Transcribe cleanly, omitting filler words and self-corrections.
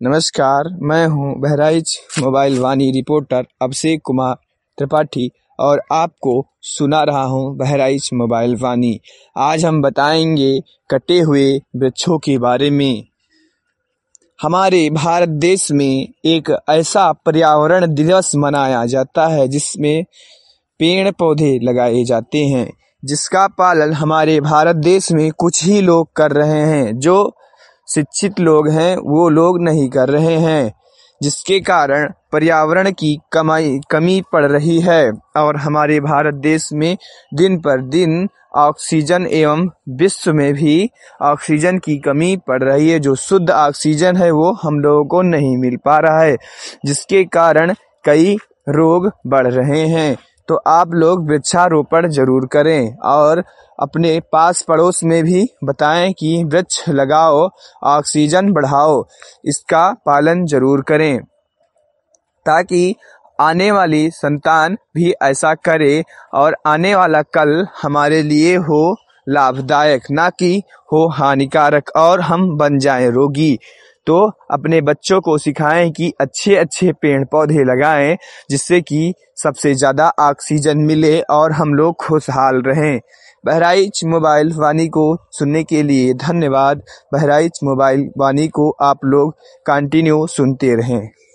नमस्कार, मैं हूं बहराइच मोबाइल वानी रिपोर्टर अभिषेक कुमार त्रिपाठी और आपको सुना रहा हूं बहराइच मोबाइल वानी। आज हम बताएंगे कटे हुए वृक्षों के बारे में। हमारे भारत देश में एक ऐसा पर्यावरण दिवस मनाया जाता है जिसमें पेड़ पौधे लगाए जाते हैं, जिसका पालन हमारे भारत देश में कुछ ही लोग कर रहे हैं। जो शिक्षित लोग हैं वो लोग नहीं कर रहे हैं, जिसके कारण पर्यावरण की कमी पड़ रही है और हमारे भारत देश में दिन पर दिन ऑक्सीजन एवं विश्व में भी ऑक्सीजन की कमी पड़ रही है। जो शुद्ध ऑक्सीजन है वो हम लोगों को नहीं मिल पा रहा है, जिसके कारण कई रोग बढ़ रहे हैं। तो आप लोग वृक्षारोपण जरूर करें और अपने पास पड़ोस में भी बताएं कि वृक्ष लगाओ, ऑक्सीजन बढ़ाओ। इसका पालन जरूर करें ताकि आने वाली संतान भी ऐसा करे और आने वाला कल हमारे लिए हो लाभदायक, ना कि हो हानिकारक और हम बन जाएं रोगी। तो अपने बच्चों को सिखाएं कि अच्छे अच्छे पेड़ पौधे लगाएं, जिससे कि सबसे ज़्यादा ऑक्सीजन मिले और हम लोग खुशहाल रहें। बहराइच मोबाइल वानी को सुनने के लिए धन्यवाद। बहराइच मोबाइल वानी को आप लोग कंटिन्यू सुनते रहें।